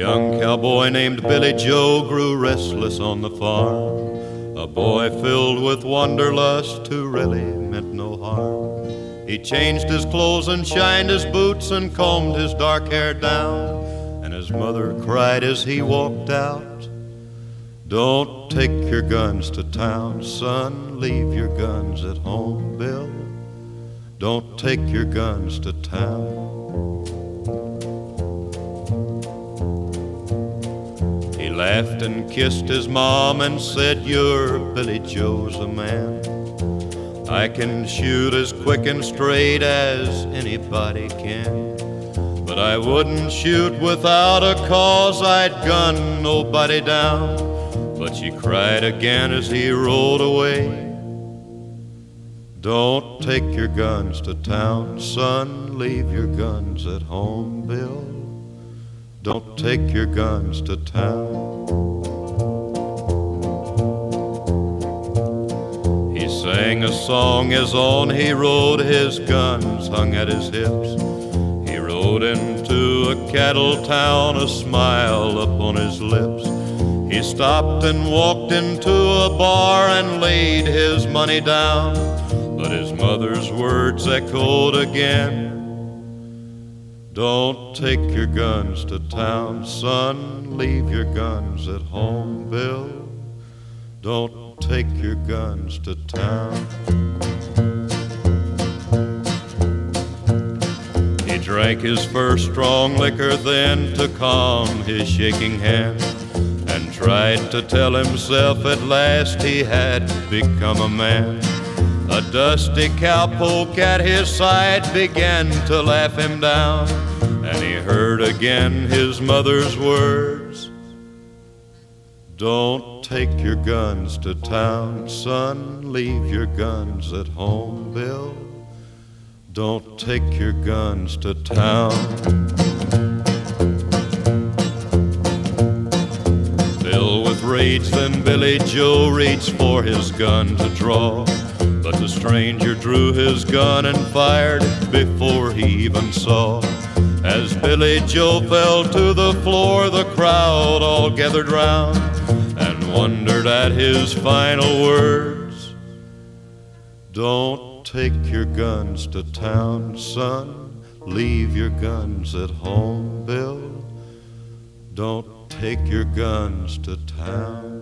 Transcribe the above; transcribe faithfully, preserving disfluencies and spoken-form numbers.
young cowboy named Billy Joe grew restless on the farm, a boy filled with wanderlust who really meant no harm. He changed his clothes and shined his boots and combed his dark hair down, and his mother cried as he walked out, "Don't take your guns to town, son, leave your guns at home, Bill. Don't take your guns to town." He laughed and kissed his mom and said, "You're Billy Joe's a man. I can shoot as quick and straight as anybody can, but I wouldn't shoot without a cause, I'd gun nobody down." But she cried again as he rode away, "Don't take your guns to town, son, leave your guns at home, Bill. Don't take your guns to town." He sang a song as on he rode, his guns hung at his hips. He rode into a cattle town, a smile upon his lips. He stopped and walked into a bar and laid his money down, but his mother's words echoed again, "Don't take your guns to town, son, leave your guns at home, Bill. Don't take your guns to town." He drank his first strong liquor then to calm his shaking hand, and tried to tell himself at last he had become a man. A dusty cowpoke at his side began to laugh him down, and he heard again his mother's words, "Don't take your guns to town, son, leave your guns at home, Bill. Don't take your guns to town." Filled with rage, then Billy Joe reached for his gun to draw, but the stranger drew his gun and fired before he even saw. As Billy Joe fell to the floor, the crowd all gathered round and wondered at his final words, "Don't take your guns to town, son, leave your guns at home, Bill. Don't take your guns to town."